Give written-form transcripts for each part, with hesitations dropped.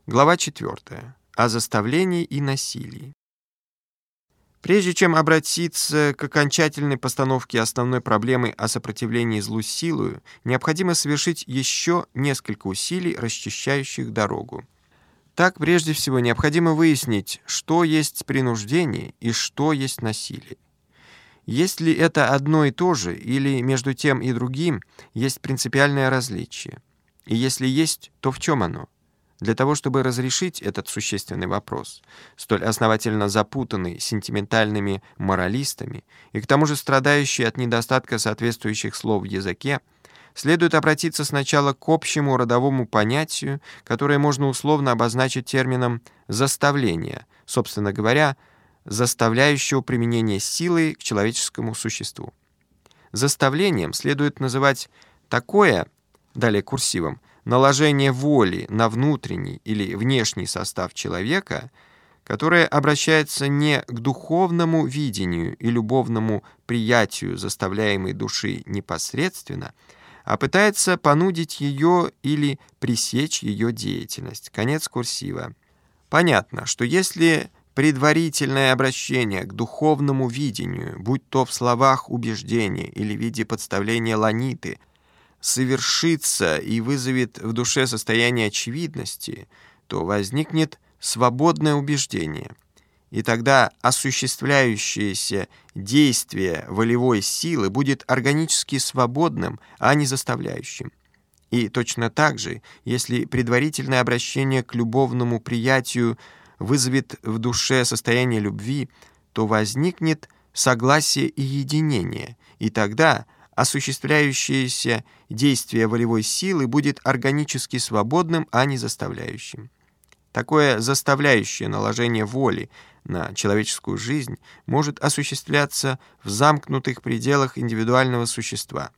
Глава 4. О заставлении и насилии. Прежде чем обратиться к окончательной постановке основной проблемы о сопротивлении злу силою, необходимо совершить еще несколько усилий, расчищающих дорогу. Так, прежде всего, необходимо выяснить, что есть принуждение и что есть насилие. Есть ли это одно и то же, или между тем и другим есть принципиальное различие? И если есть, то в чем оно? Для того, чтобы разрешить этот существенный вопрос, столь основательно запутанный сентиментальными моралистами и к тому же страдающий от недостатка соответствующих слов в языке, следует обратиться сначала к общему родовому понятию, которое можно условно обозначить термином «заставление», собственно говоря, заставляющего применение силы к человеческому существу. Заставлением следует называть такое, далее курсивом, наложение воли на внутренний или внешний состав человека, которое обращается не к духовному видению и любовному приятию заставляемой души непосредственно, а пытается понудить ее или пресечь ее деятельность. Конец курсива. Понятно, что если предварительное обращение к духовному видению, будь то в словах убеждения или в виде подставления ланиты, совершится и вызовет в душе состояние очевидности, то возникнет свободное убеждение, и тогда осуществляющееся действие волевой силы будет органически свободным, а не заставляющим. И точно так же, если предварительное обращение к любовному приятию вызовет в душе состояние любви, то возникнет согласие и единение, и тогда осуществляющееся действие волевой силы будет органически свободным, а не заставляющим. Такое заставляющее наложение воли на человеческую жизнь может осуществляться в замкнутых пределах индивидуального существа.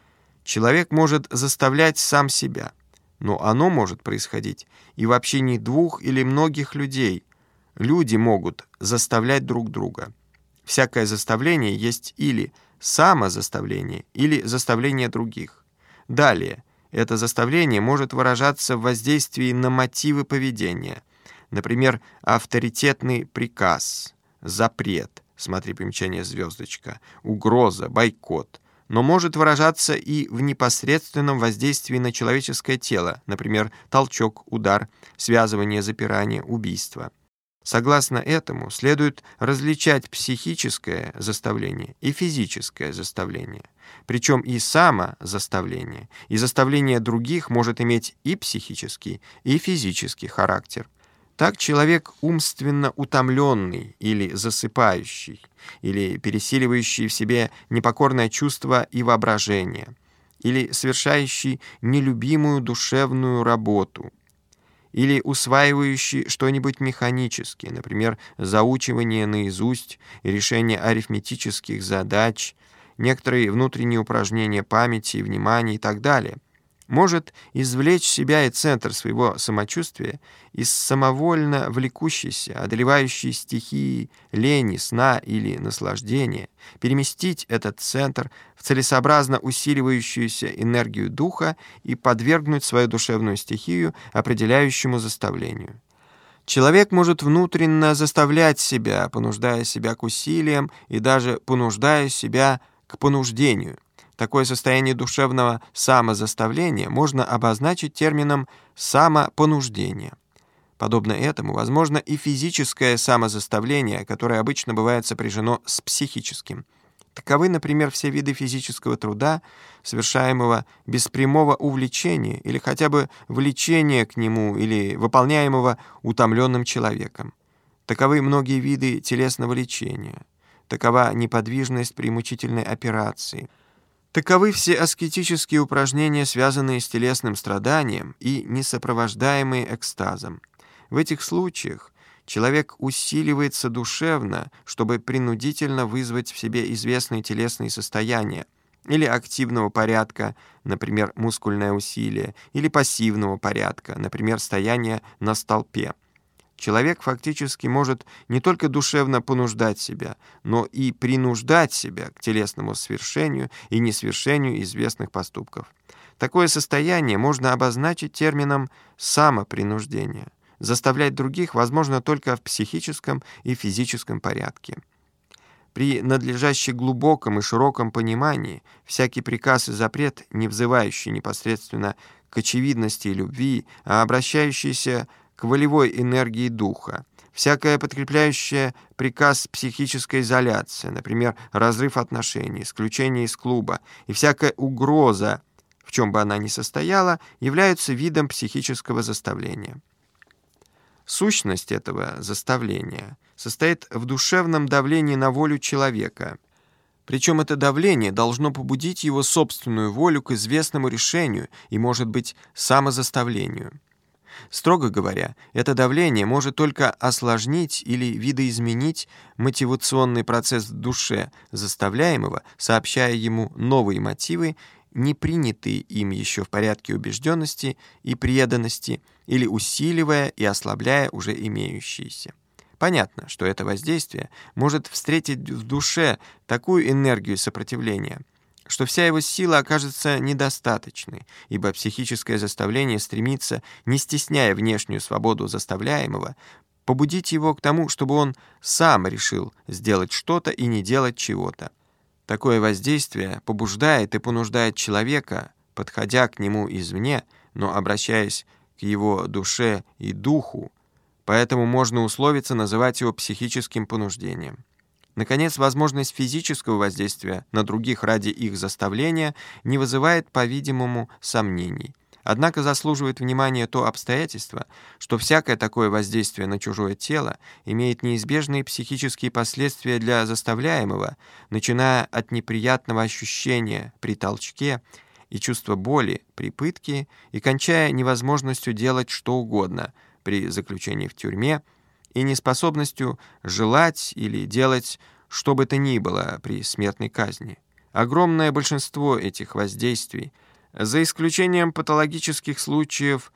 Человек может заставлять сам себя, но оно может происходить и в общении двух или многих людей. Люди могут заставлять друг друга. Всякое заставление есть или самозаставление, или заставление других. Далее, это заставление может выражаться в воздействии на мотивы поведения, например, авторитетный приказ, запрет, смотри примечание звездочка, угроза, бойкот, но может выражаться и в непосредственном воздействии на человеческое тело, например, толчок, удар, связывание, запирание, убийство. Согласно этому, следует различать психическое заставление и физическое заставление. Причем и самозаставление, и заставление других может иметь и психический, и физический характер. Так человек умственно утомленный или засыпающий, или пересиливающий в себе непокорное чувство и воображение, или совершающий нелюбимую душевную работу, или усваивающий что-нибудь механически, например, заучивание наизусть и решение арифметических задач, некоторые внутренние упражнения памяти и внимания и так далее, может извлечь себя и центр своего самочувствия из самовольно влекущейся, одолевающей стихии лени, сна или наслаждения, переместить этот центр в целесообразно усиливающуюся энергию духа и подвергнуть свою душевную стихию определяющему заставлению. Человек может внутренно заставлять себя, понуждая себя к усилиям и даже понуждая себя к понуждению. Такое состояние душевного самозаставления можно обозначить термином «самопонуждение». Подобно этому, возможно и физическое самозаставление, которое обычно бывает сопряжено с психическим. Таковы, например, все виды физического труда, совершаемого без прямого увлечения или хотя бы влечения к нему или выполняемого утомленным человеком. Таковы многие виды телесного лечения. Такова неподвижность при мучительной операции. Таковы все аскетические упражнения, связанные с телесным страданием и не сопровождаемые экстазом. В этих случаях человек усиливается душевно, чтобы принудительно вызвать в себе известные телесные состояния, или активного порядка, например, мускульное усилие, или пассивного порядка, например, стояние на столпе. Человек фактически может не только душевно понуждать себя, но и принуждать себя к телесному свершению и несвершению известных поступков. Такое состояние можно обозначить термином «самопринуждение». Заставлять других возможно только в психическом и физическом порядке. При надлежаще глубоком и широком понимании всякий приказ и запрет, не взывающий непосредственно к очевидности и любви, а обращающийся к волевой энергии духа, всякая подкрепляющая приказ психическая изоляция, например, разрыв отношений, исключение из клуба, и всякая угроза, в чем бы она ни состояла, являются видом психического заставления. Сущность этого заставления состоит в душевном давлении на волю человека. Причем это давление должно побудить его собственную волю к известному решению и, может быть, самозаставлению. Строго говоря, это давление может только осложнить или видоизменить мотивационный процесс в душе заставляемого, сообщая ему новые мотивы, не принятые им еще в порядке убежденности и преданности, или усиливая и ослабляя уже имеющиеся. Понятно, что это воздействие может встретить в душе такую энергию сопротивления, что вся его сила окажется недостаточной, ибо психическое заставление стремится, не стесняя внешнюю свободу заставляемого, побудить его к тому, чтобы он сам решил сделать что-то и не делать чего-то. Такое воздействие побуждает и понуждает человека, подходя к нему извне, но обращаясь к его душе и духу, поэтому можно условиться называть его психическим понуждением. Наконец, возможность физического воздействия на других ради их заставления не вызывает, по-видимому, сомнений. Однако заслуживает внимания то обстоятельство, что всякое такое воздействие на чужое тело имеет неизбежные психические последствия для заставляемого, начиная от неприятного ощущения при толчке и чувства боли при пытке и кончая невозможностью делать что угодно при заключении в тюрьме и неспособностью желать или делать что бы то ни было при смертной казни. Огромное большинство этих воздействий, за исключением патологических случаев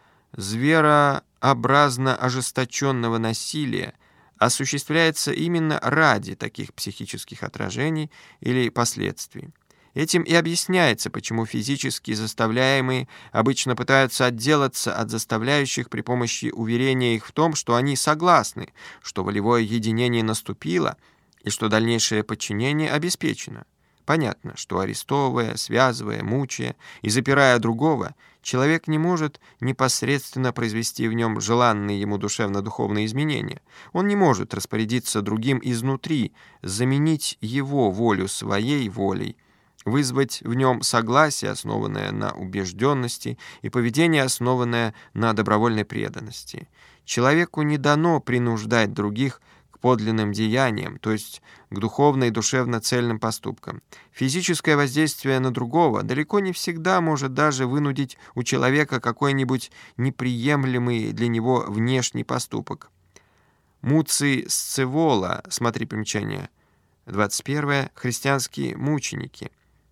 зверообразно ожесточенного насилия, осуществляется именно ради таких психических отражений или последствий. Этим и объясняется, почему физически заставляемые обычно пытаются отделаться от заставляющих при помощи уверения их в том, что они согласны, что волевое единение наступило и что дальнейшее подчинение обеспечено. Понятно, что арестовывая, связывая, мучая и запирая другого, человек не может непосредственно произвести в нем желанные ему душевно-духовные изменения. Он не может распорядиться другим изнутри, заменить его волю своей волей, вызвать в нем согласие, основанное на убежденности, и поведение, основанное на добровольной преданности. Человеку не дано принуждать других к подлинным деяниям, то есть к духовно и душевно цельным поступкам. Физическое воздействие на другого далеко не всегда может даже вынудить у человека какой-нибудь неприемлемый для него внешний поступок. Муций Сцевола, смотри примечание, 21. Христианские мученики.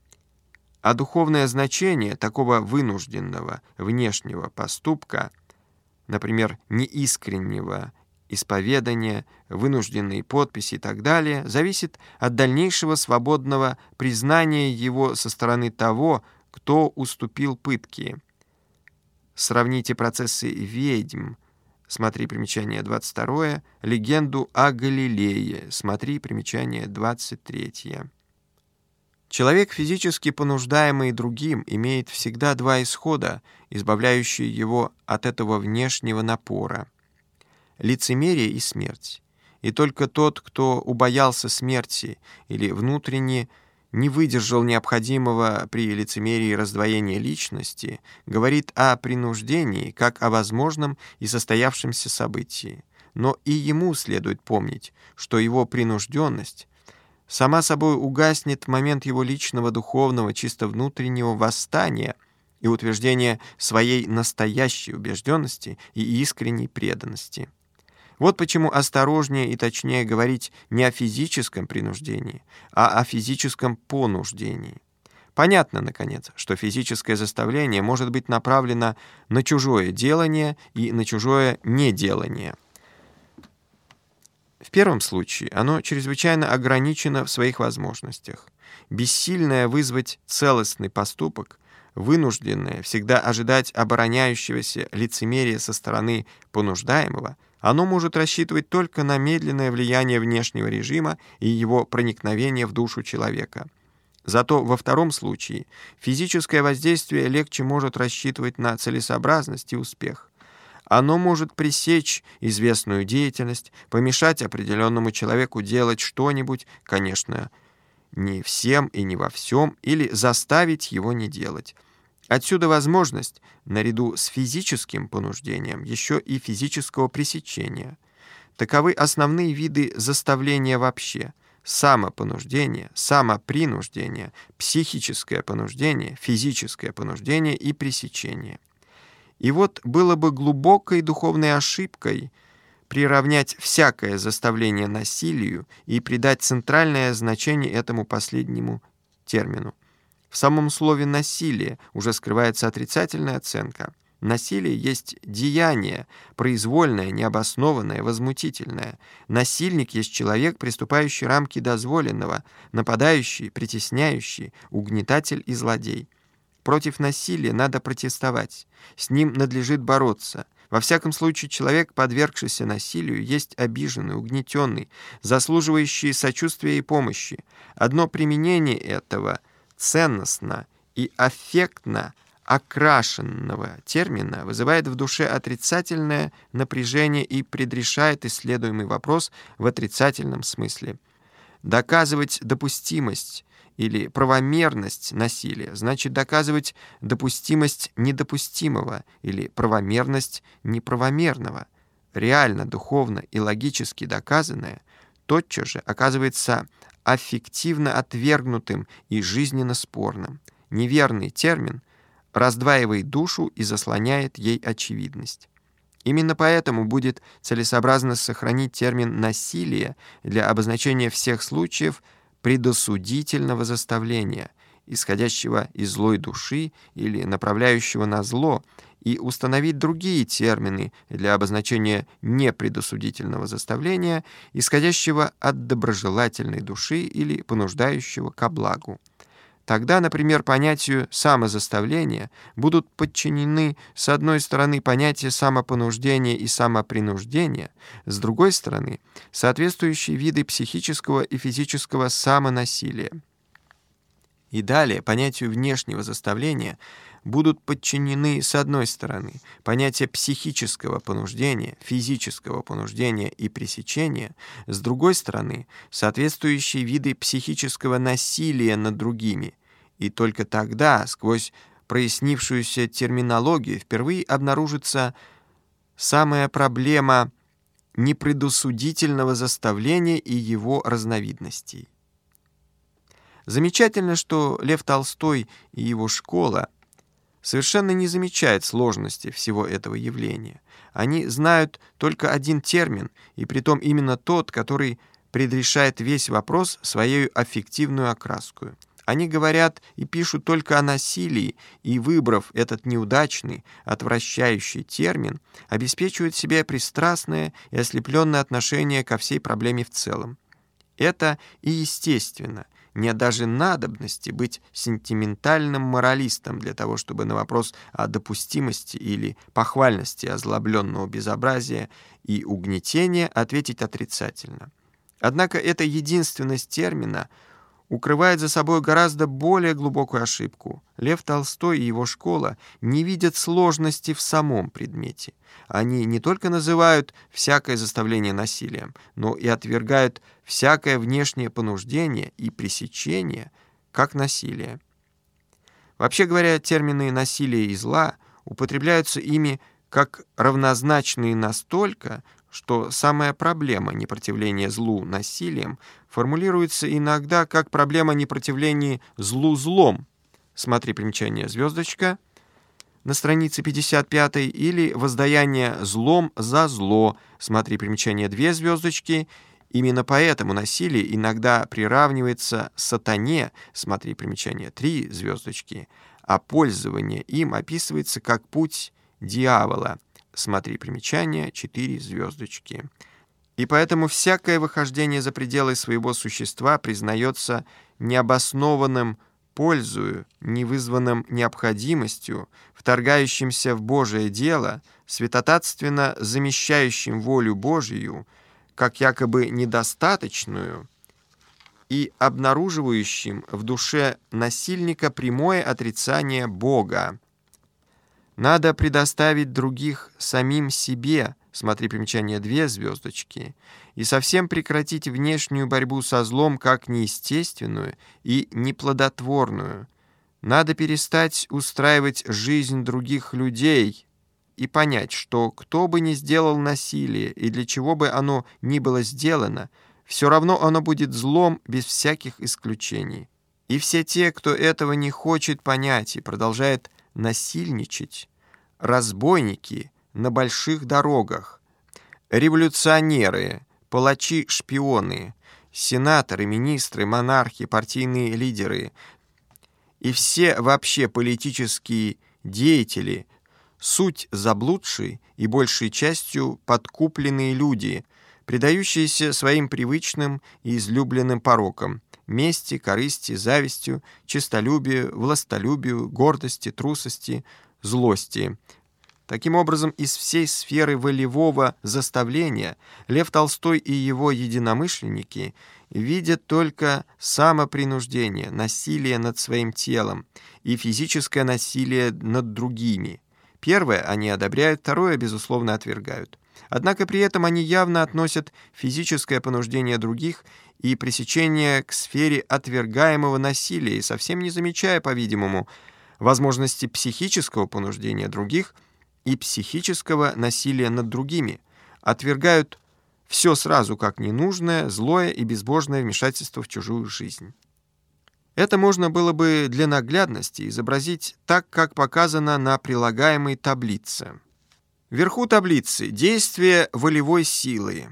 А духовное значение такого вынужденного внешнего поступка, например, неискреннего исповедания, вынужденные подписи и так далее, зависит от дальнейшего свободного признания его со стороны того, кто уступил пытке. Сравните процессы ведьм, смотри примечание 22, легенду о Галилее, смотри примечание 23. Человек, физически понуждаемый другим, имеет всегда два исхода, избавляющие его от этого внешнего напора: лицемерие и смерть. И только тот, кто убоялся смерти или внутренне не выдержал необходимого при лицемерии раздвоения личности, говорит о принуждении как о возможном и состоявшемся событии. Но и ему следует помнить, что его принужденность сама собой угаснет в момент его личного духовного, чисто внутреннего восстания и утверждения своей настоящей убежденности и искренней преданности. Вот почему осторожнее и точнее говорить не о физическом принуждении, а о физическом понуждении. Понятно, наконец, что физическое заставление может быть направлено на чужое делание и на чужое неделание. В первом случае оно чрезвычайно ограничено в своих возможностях. Бессильное вызвать целостный поступок, вынужденное всегда ожидать обороняющегося лицемерия со стороны понуждаемого, оно может рассчитывать только на медленное влияние внешнего режима и его проникновение в душу человека. Зато во втором случае физическое воздействие легче может рассчитывать на целесообразность и успех. Оно может пресечь известную деятельность, помешать определенному человеку делать что-нибудь, конечно, не всем и не во всем, или заставить его не делать. Отсюда возможность, наряду с физическим понуждением, еще и физического пресечения. Таковы основные виды заставления вообще: самопонуждение, самопринуждение, психическое понуждение, физическое понуждение и пресечение. И вот было бы глубокой духовной ошибкой приравнять всякое заставление насилию и придать центральное значение этому последнему термину. В самом слове «насилие» уже скрывается отрицательная оценка. Насилие есть деяние, произвольное, необоснованное, возмутительное. Насильник есть человек, приступающий рамки дозволенного, нападающий, притесняющий, угнетатель и злодей. Против насилия надо протестовать, с ним надлежит бороться. Во всяком случае, человек, подвергшийся насилию, есть обиженный, угнетенный, заслуживающий сочувствия и помощи. Одно применение этого ценностно и аффектно окрашенного термина вызывает в душе отрицательное напряжение и предрешает исследуемый вопрос в отрицательном смысле. Доказывать допустимость или правомерность насилия значит доказывать допустимость недопустимого или правомерность неправомерного. Реально, духовно и логически доказанное тотчас же оказывается аффективно отвергнутым и жизненно спорным. Неверный термин раздваивает душу и заслоняет ей очевидность. Именно поэтому будет целесообразно сохранить термин «насилие» для обозначения всех случаев предосудительного заставления, исходящего из злой души или направляющего на зло, и установить другие термины для обозначения непредосудительного заставления, исходящего от доброжелательной души или понуждающего ко благу. Тогда, например, понятию самозаставления будут подчинены с одной стороны понятия самопонуждения и самопринуждения, с другой стороны соответствующие виды психического и физического самонасилия. И далее понятию внешнего заставления будут подчинены с одной стороны понятия психического понуждения, физического понуждения и пресечения, с другой стороны соответствующие виды психического насилия над другими. И только тогда, сквозь прояснившуюся терминологию, впервые обнаружится самая проблема непредосудительного заставления и его разновидностей. Замечательно, что Лев Толстой и его школа совершенно не замечают сложности всего этого явления. Они знают только один термин, и притом именно тот, который предрешает весь вопрос своей аффективную окраску. Они говорят и пишут только о насилии, и, выбрав этот неудачный, отвращающий термин, обеспечивают себе пристрастное и ослепленное отношение ко всей проблеме в целом. Это и естественно. Нет даже надобности быть сентиментальным моралистом для того, чтобы на вопрос о допустимости или похвальности озлобленного безобразия и угнетения ответить отрицательно. Однако эта единственность термина укрывает за собой гораздо более глубокую ошибку. Лев Толстой и его школа не видят сложности в самом предмете. Они не только называют всякое заставление насилием, но и отвергают всякое внешнее понуждение и пресечение как насилие. Вообще говоря, термины «насилие» и «зла» употребляются ими как равнозначные настолько, что самая проблема непротивления злу насилием формулируется иногда как проблема непротивления злу злом. Смотри примечание звездочка на странице 55, или воздаяние злом за зло. Смотри примечание 2 звездочки. Именно поэтому насилие иногда приравнивается сатане. Смотри примечание 3 звездочки. А пользование им описывается как путь дьявола. Смотри примечание 4 звездочки. И поэтому всякое выхождение за пределы своего существа признается необоснованным пользою, не вызванным необходимостью, вторгающимся в Божие дело, святотатственно замещающим волю Божию, как якобы недостаточную, и обнаруживающим в душе насильника прямое отрицание Бога. Надо предоставить других самим себе, смотри примечание 2 звездочки, и совсем прекратить внешнюю борьбу со злом как неестественную и неплодотворную. Надо перестать устраивать жизнь других людей и понять, что кто бы ни сделал насилие и для чего бы оно ни было сделано, все равно оно будет злом без всяких исключений. И все те, кто этого не хочет понять и продолжает насильничать, разбойники на больших дорогах, революционеры, палачи-шпионы, сенаторы, министры, монархи, партийные лидеры и все вообще политические деятели, суть заблудшие и большей частью подкупленные люди, предающиеся своим привычным и излюбленным порокам — мести, корысти, завистью, честолюбию, властолюбию, гордости, трусости, злости. Таким образом, из всей сферы волевого заставления Лев Толстой и его единомышленники видят только самопринуждение, насилие над своим телом и физическое насилие над другими. Первое они одобряют, второе, безусловно, отвергают. Однако при этом они явно относят физическое понуждение других и пресечение к сфере отвергаемого насилия и совсем не замечая, по-видимому, возможности психического понуждения других и психического насилия над другими, отвергают все сразу как ненужное, злое и безбожное вмешательство в чужую жизнь. Это можно было бы для наглядности изобразить так, как показано на прилагаемой таблице. Вверху таблицы действие волевой силы.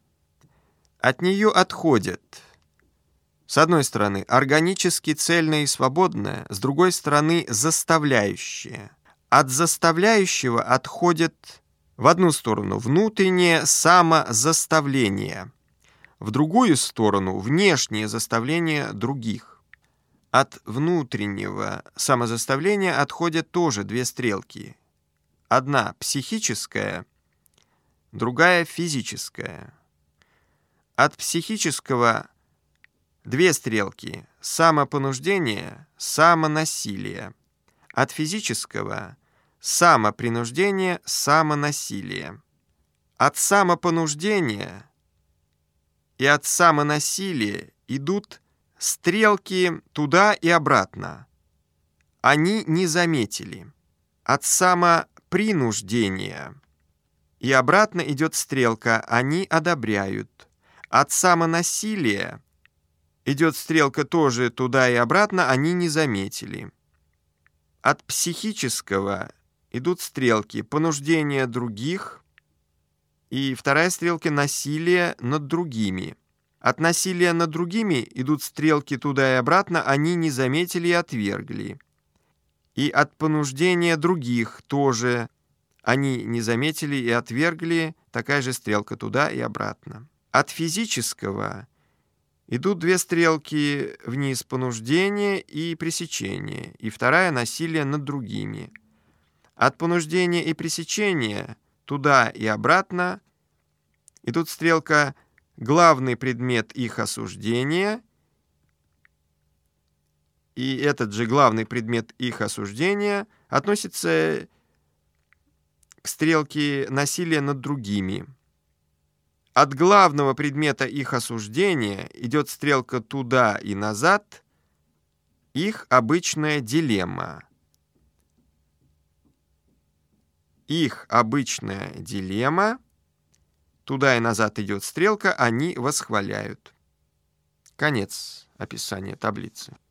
От нее отходят, с одной стороны, органически цельное и свободное, с другой стороны, заставляющее. От заставляющего отходит в одну сторону внутреннее самозаставление, в другую сторону внешнее заставление других. От внутреннего самозаставления отходят тоже 2 стрелки. Одна психическая, другая физическая. От психического 2 стрелки — самопонуждение, самонасилие. От физического — самопринуждение, самонасилие. От самопонуждения и от самонасилия идут стрелки туда и обратно. Они не заметили. От самопринуждения и обратно идет стрелка, они одобряют. От самонасилия идет стрелка тоже туда и обратно, они не заметили. От психического идут стрелки понуждения других и вторая стрелка насилия над другими. От насилия над другими идут стрелки туда и обратно, они не заметили и отвергли. И от понуждения других тоже они не заметили и отвергли, такая же стрелка туда и обратно. От физического идут 2 стрелки вниз — понуждение и пресечение, и вторая — насилие над другими. От понуждения и пресечения туда и обратно идут стрелка главный предмет их осуждения, и этот же главный предмет их осуждения относится к стрелке насилия над другими. От главного предмета их осуждения идет стрелка туда и назад, их обычная дилемма. Их обычная дилемма, туда и назад идет стрелка, они восхваляют. Конец описания таблицы.